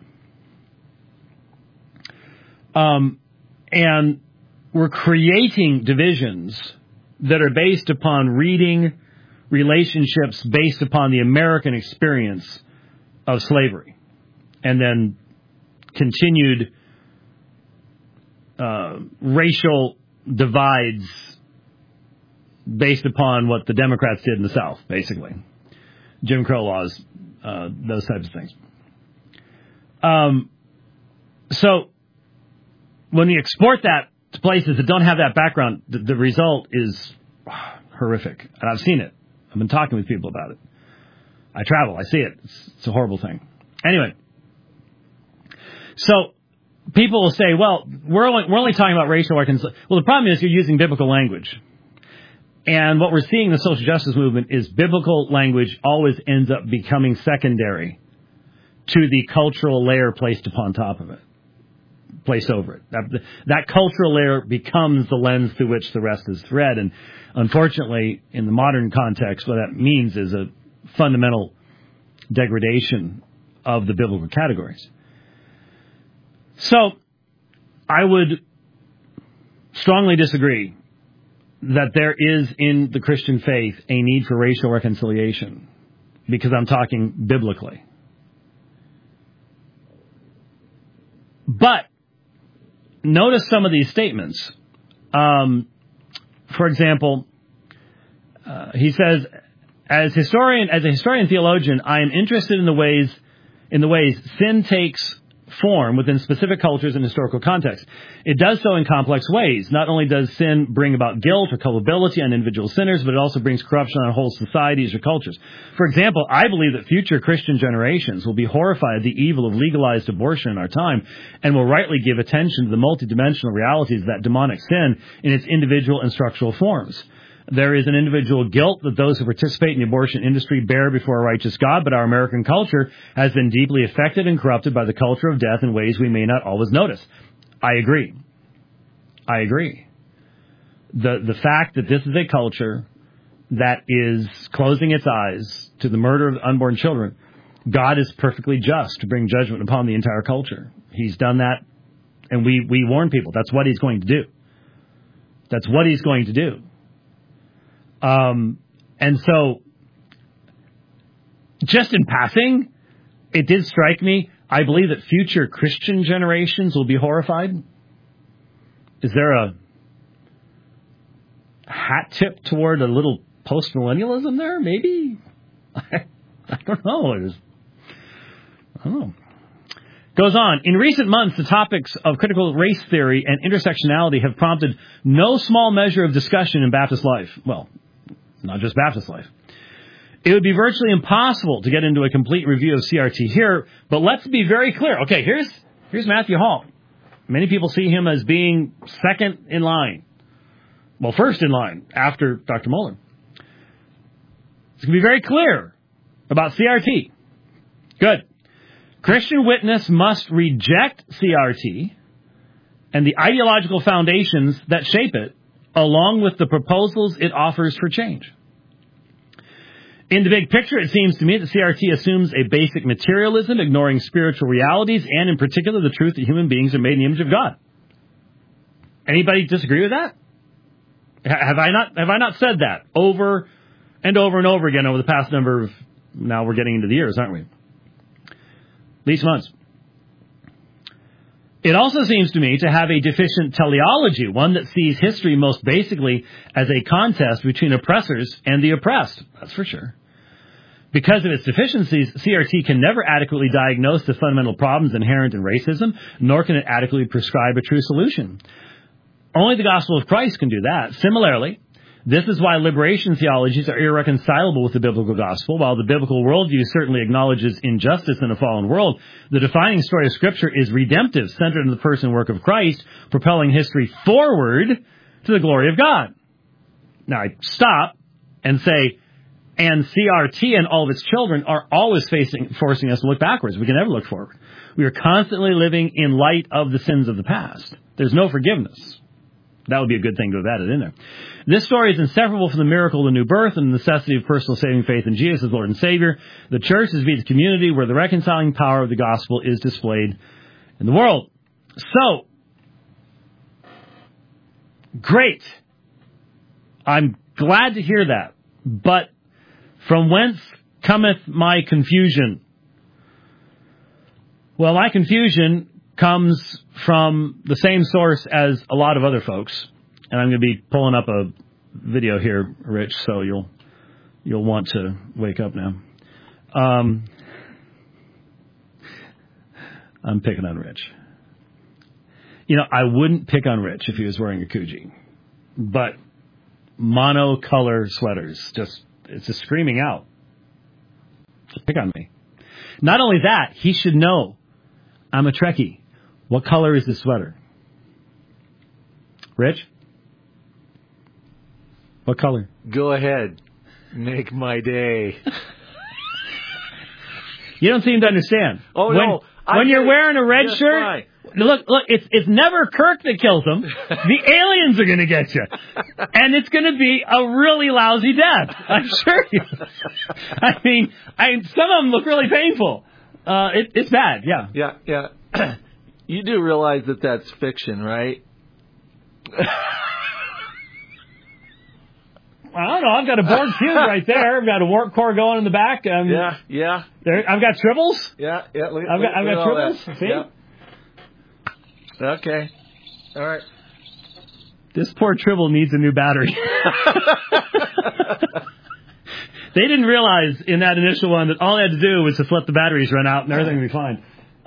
And we're creating divisions that are based upon reading relationships based upon the American experience of slavery, and then continued racial divides based upon what the Democrats did in the South, basically. Jim Crow laws, those types of things. So when we export that to places that don't have that background, the result is horrific. And I've seen it. I've been talking with people about it. I travel. I see it. It's a horrible thing. Anyway, so people will say, well, we're only talking about racial reconciliation. Well, the problem is you're using biblical language. And what we're seeing in the social justice movement is biblical language always ends up becoming secondary to the cultural layer placed upon top of it, placed over it. That cultural layer becomes the lens through which the rest is read. And unfortunately, in the modern context, what that means is a fundamental degradation of the biblical categories. So I would strongly disagree that there is in the Christian faith a need for racial reconciliation, because I'm talking biblically. But notice some of these statements. For example, he says, as a historian theologian, I am interested in the ways sin takes form within specific cultures and historical contexts. It does so in complex ways. Not only does sin bring about guilt or culpability on individual sinners, but it also brings corruption on whole societies or cultures. For example, I believe that future Christian generations will be horrified at the evil of legalized abortion in our time, and will rightly give attention to the multidimensional realities of that demonic sin in its individual and structural forms. There is an individual guilt that those who participate in the abortion industry bear before a righteous God, but our American culture has been deeply affected and corrupted by the culture of death in ways we may not always notice. I agree. The fact that this is a culture that is closing its eyes to the murder of unborn children, God is perfectly just to bring judgment upon the entire culture. He's done that, and we warn people. That's what he's going to do. That's what he's going to do. And so, just in passing, it did strike me, I believe that future Christian generations will be horrified. Is there a hat tip toward a little post-millennialism there? Maybe? I don't know. I don't know. Goes on. In recent months, the topics of critical race theory and intersectionality have prompted no small measure of discussion in Baptist life. Well, not just Baptist life. It would be virtually impossible to get into a complete review of CRT here, but let's be very clear. Okay, here's Matthew Hall. Many people see him as being second in line. Well, first in line after Dr. Mohler. It's going to be very clear about CRT. Good. Christian Witness must reject CRT and the ideological foundations that shape it, along with the proposals it offers for change. In the big picture, it seems to me that CRT assumes a basic materialism, ignoring spiritual realities, and in particular the truth that human beings are made in the image of God. Anybody disagree with that? Have I not said that over and over and over again over the past number of, now we're getting into the years, aren't we? At least months. It also seems to me to have a deficient teleology, one that sees history most basically as a contest between oppressors and the oppressed. That's for sure. Because of its deficiencies, CRT can never adequately diagnose the fundamental problems inherent in racism, nor can it adequately prescribe a true solution. Only the gospel of Christ can do that. Similarly, this is why liberation theologies are irreconcilable with the biblical gospel. While the biblical worldview certainly acknowledges injustice in a fallen world, the defining story of Scripture is redemptive, centered in the person and work of Christ, propelling history forward to the glory of God. Now, I stop and say, and CRT and all of its children are always forcing us to look backwards. We can never look forward. We are constantly living in light of the sins of the past. There's no forgiveness. That would be a good thing to have added in there. This story is inseparable from the miracle of the new birth and the necessity of personal saving faith in Jesus as Lord and Savior. The church is to be the community where the reconciling power of the gospel is displayed in the world. So, great. I'm glad to hear that. But from whence cometh my confusion? Well, my confusion comes from the same source as a lot of other folks. And I'm going to be pulling up a video here, Rich, so you'll want to wake up now. I'm picking on Rich. You know, I wouldn't pick on Rich if he was wearing a Coogee. But monocolor sweaters, it's just screaming out. Just pick on me. Not only that, he should know I'm a Trekkie. What color is this sweater? Rich? What color?
Go ahead. Make my day.
You don't seem to understand.
Oh, no.
When you're wearing a red shirt, fine. Look, it's never Kirk that kills them. The aliens are going to get you. And it's going to be a really lousy death. I'm sure you. I mean, some of them look really painful. It's bad, yeah.
Yeah. You do realize that that's fiction, right?
I don't know. I've got a Borg cube right there. I've got a warp core going in the back.
Yeah.
There, I've got tribbles.
Yeah.
I've got tribbles. See?
Yeah. Okay. All right.
This poor tribble needs a new battery. They didn't realize in that initial one that all they had to do was just let the batteries run out and everything would be fine.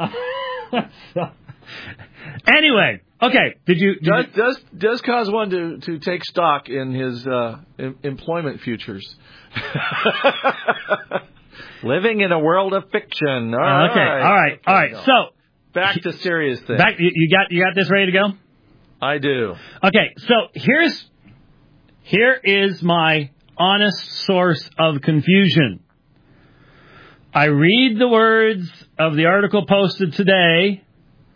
Anyway, okay.
Does cause one to take stock in his employment futures. Living in a world of fiction. All right. So back to serious things.
You got this ready to go?
I do.
Okay. So here is my honest source of confusion. I read the words of the article posted today,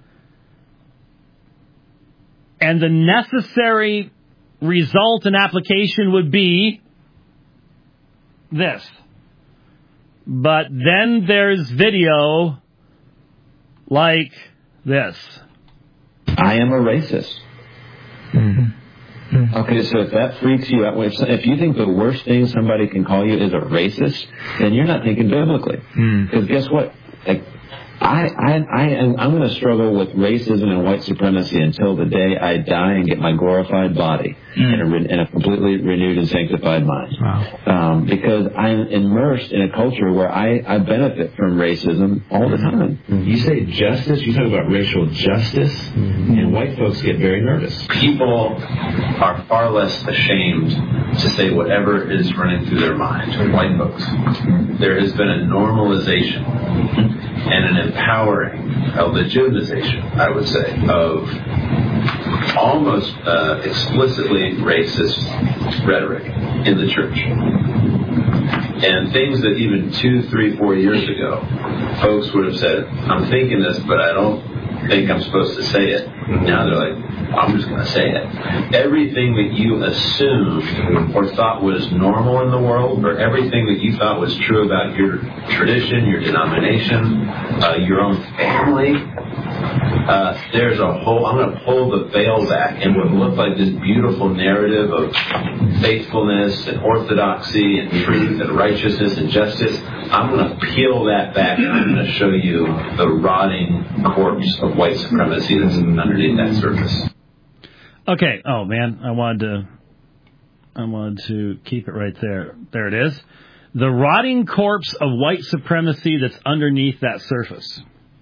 and the necessary result and application would be this. But then there's video like this.
I am a racist. Mm-hmm. Mm-hmm. Okay, so if that freaks you out, if you think the worst thing somebody can call you is a racist, then you're not thinking biblically. Because guess what? Like, I'm going to struggle with racism and white supremacy until the day I die and get my glorified body and a completely renewed and sanctified mind. Wow. Because I'm immersed in a culture where I benefit from racism all the time.
Mm-hmm. You say justice, you talk about racial justice, and white folks get very nervous.
People are far less ashamed to say whatever is running through their mind, white folks. There has been a normalization and an empowering, a legitimization, I would say, of almost explicitly racist rhetoric in the church. And things that even 2, 3, 4 years ago, folks would have said, I'm thinking this, but I don't think I'm supposed to say it. Now they're like, I'm just going to say it. Everything that you assumed or thought was normal in the world, or everything that you thought was true about your tradition, your denomination, your own family, there's a whole, I'm going to pull the veil back, and what looked like this beautiful narrative of faithfulness and orthodoxy and truth and righteousness and justice, I'm going to peel that back, and I'm going to show you the rotting corpse of white supremacy that's underneath that surface.
Okay. Oh man, I wanted to keep it right there. There it is. The rotting corpse of white supremacy that's underneath that surface.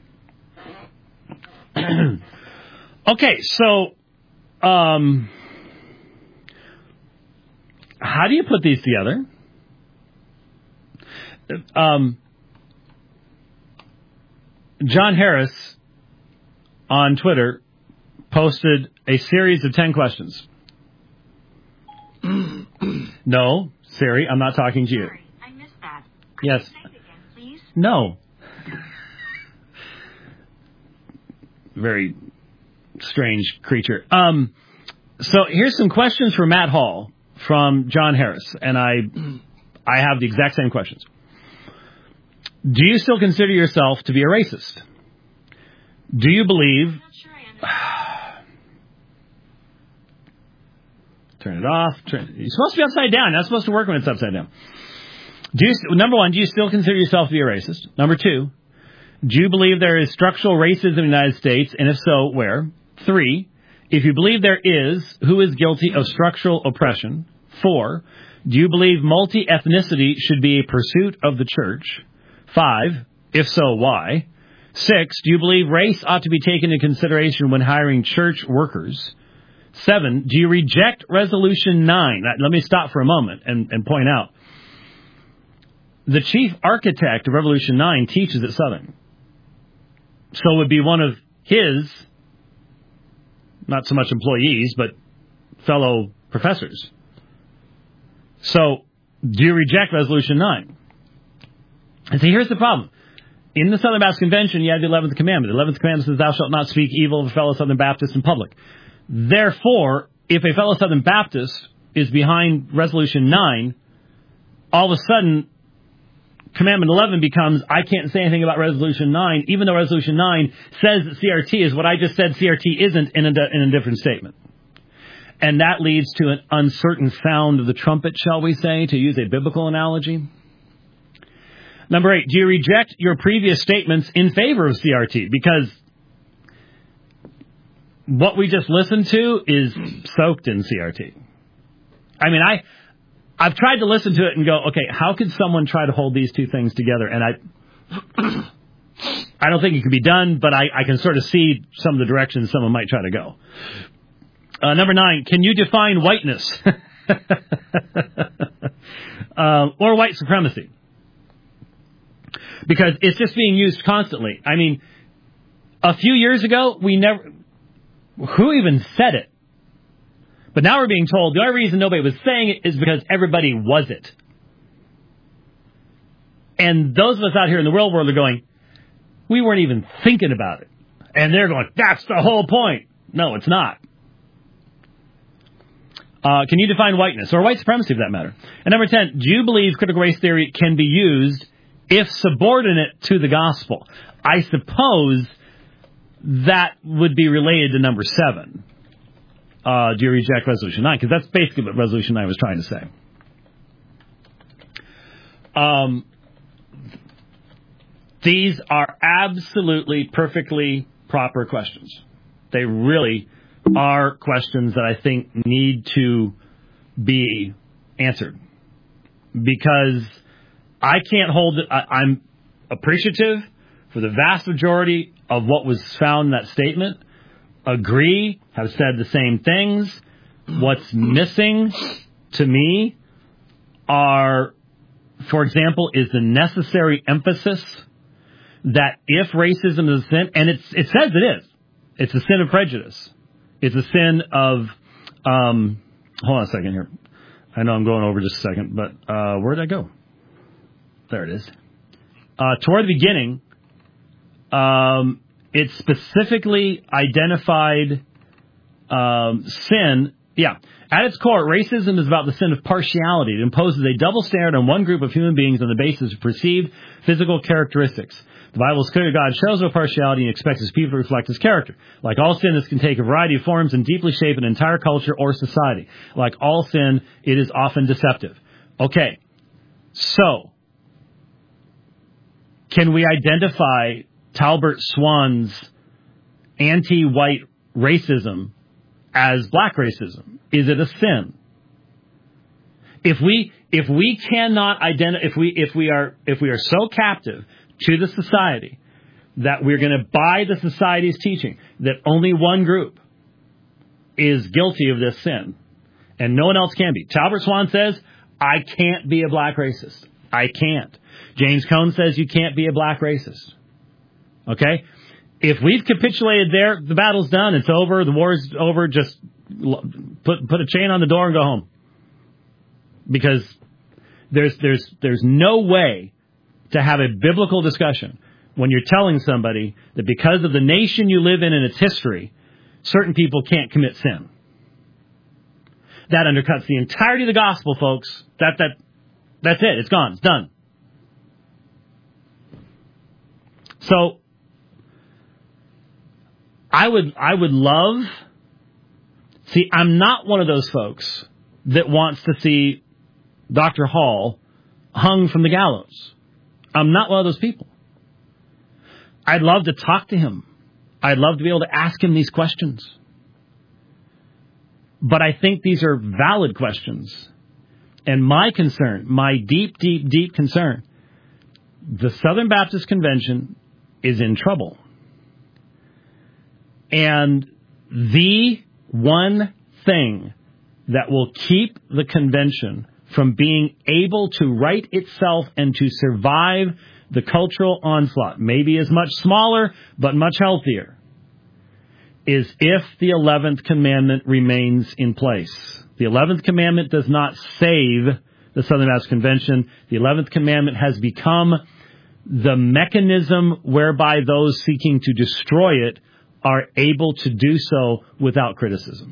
Okay, so how do you put these together? John Harris on Twitter posted a series of 10 questions. No, Siri, I'm not talking to you.
Sorry, I missed that.
Yes.
Say it again, please.
No. Very strange creature. So here's some questions for Matt Hall from John Harris, and I have the exact same questions. Do you still consider yourself to be a racist? Do you believe...
I'm not sure I understand.
Turn it off. You're supposed to be upside down. You're not supposed to work when it's upside down. Number one, do you still consider yourself to be a racist? Number two, do you believe there is structural racism in the United States, and if so, where? 3, if you believe there is, who is guilty of structural oppression? 4, do you believe multi-ethnicity should be a pursuit of the church? 5, if so, why? 6, do you believe race ought to be taken into consideration when hiring church workers? 7, do you reject Resolution 9? Let me stop for a moment and point out. The chief architect of Revolution 9 teaches at Southern. So it would be one of his, not so much employees, but fellow professors. So, do you reject Resolution 9? And see, here's the problem. In the Southern Baptist Convention, you have the 11th Commandment. The 11th Commandment says, thou shalt not speak evil of a fellow Southern Baptist in public. Therefore, if a fellow Southern Baptist is behind Resolution 9, all of a sudden, Commandment 11 becomes, I can't say anything about Resolution 9, even though Resolution 9 says that CRT is what I just said CRT isn't in a different statement. And that leads to an uncertain sound of the trumpet, shall we say, to use a biblical analogy. Number 8, do you reject your previous statements in favor of CRT? Because what we just listened to is soaked in CRT. I mean, I've tried to listen to it and go, okay, how could someone try to hold these two things together? And I don't think it can be done, but I can sort of see some of the directions someone might try to go. Number 9, can you define whiteness or white supremacy? Because it's just being used constantly. I mean, a few years ago, who even said it? But now we're being told the only reason nobody was saying it is because everybody was it. And those of us out here in the real world are going, we weren't even thinking about it. And they're going, that's the whole point. No, it's not. Can you define whiteness, or white supremacy for that matter? And number 10, do you believe critical race theory can be used if subordinate to the gospel? I suppose that would be related to number 7. Do you reject Resolution 9? Because that's basically what Resolution 9 was trying to say. These are absolutely perfectly proper questions. They really are questions that I think need to be answered. Because I can't hold it. I'm appreciative for the vast majority of what was found in that statement. Agree, have said the same things. What's missing to me are, for example, is the necessary emphasis that if racism is a sin, and it says it is, it's a sin of prejudice. It's a sin of, hold on a second here. I know I'm going over just a second, but where did I go? There it is. Toward the beginning, it specifically identified sin Yeah. At its core, racism is about the sin of partiality. It imposes a double standard on one group of human beings on the basis of perceived physical characteristics. The Bible is clear. God shows no partiality and expects his people to reflect his character. Like all sin, this can take a variety of forms and deeply shape an entire culture or society. Like all sin, it is often deceptive. Okay. So, can we identify Talbert Swan's anti-white racism as black racism? Is it a sin? If we cannot identify, if we are so captive to the society that we're going to buy the society's teaching that only one group is guilty of this sin and no one else can be. Talbert Swan says, I can't be a black racist. I can't. James Cone says you can't be a black racist. Okay? If we've capitulated there, the battle's done. It's over. The war's over. Just put a chain on the door and go home. Because there's no way to have a biblical discussion when you're telling somebody that because of the nation you live in and its history, certain people can't commit sin. That undercuts the entirety of the gospel, folks. That's it. It's gone. It's done. So I would love. See, I'm not one of those folks that wants to see Dr. Hall hung from the gallows. I'm not one of those people. I'd love to talk to him. I'd love to be able to ask him these questions. But I think these are valid questions. And my concern, my deep, deep, deep concern, the Southern Baptist Convention is in trouble. And the one thing that will keep the convention from being able to right itself and to survive the cultural onslaught, maybe is much smaller, but much healthier, is if the 11th commandment remains in place. The 11th commandment does not save the Southern Baptist Convention. The 11th commandment has become the mechanism whereby those seeking to destroy it are able to do so without criticism.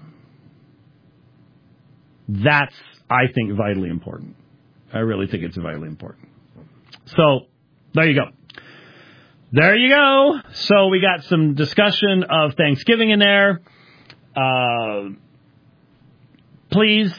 That's, I think, vitally important. I really think it's vitally important. So, there you go. There you go. So we got some discussion of Thanksgiving in there. Please,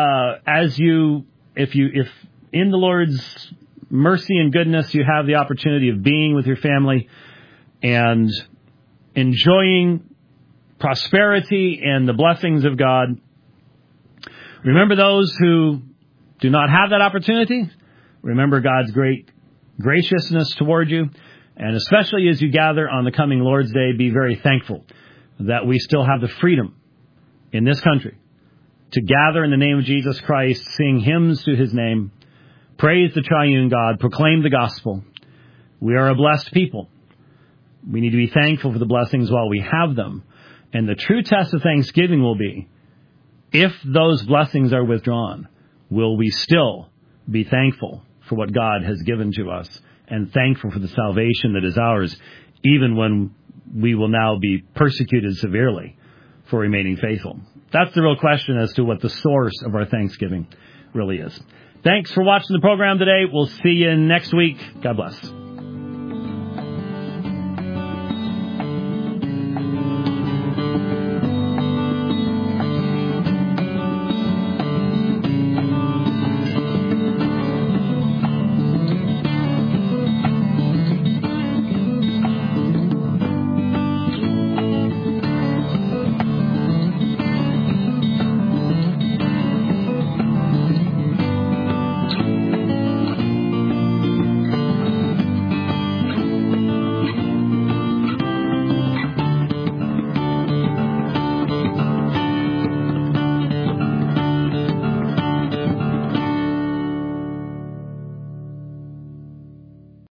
if in the Lord's mercy and goodness you have the opportunity of being with your family and enjoying prosperity and the blessings of God, remember those who do not have that opportunity. Remember God's great graciousness toward you. And especially as you gather on the coming Lord's Day, be very thankful that we still have the freedom in this country to gather in the name of Jesus Christ, sing hymns to his name, praise the triune God, proclaim the gospel. We are a blessed people. We need to be thankful for the blessings while we have them. And the true test of thanksgiving will be, if those blessings are withdrawn, will we still be thankful for what God has given to us and thankful for the salvation that is ours, even when we will now be persecuted severely for remaining faithful? That's the real question as to what the source of our thanksgiving really is. Thanks for watching the program today. We'll see you next week. God bless.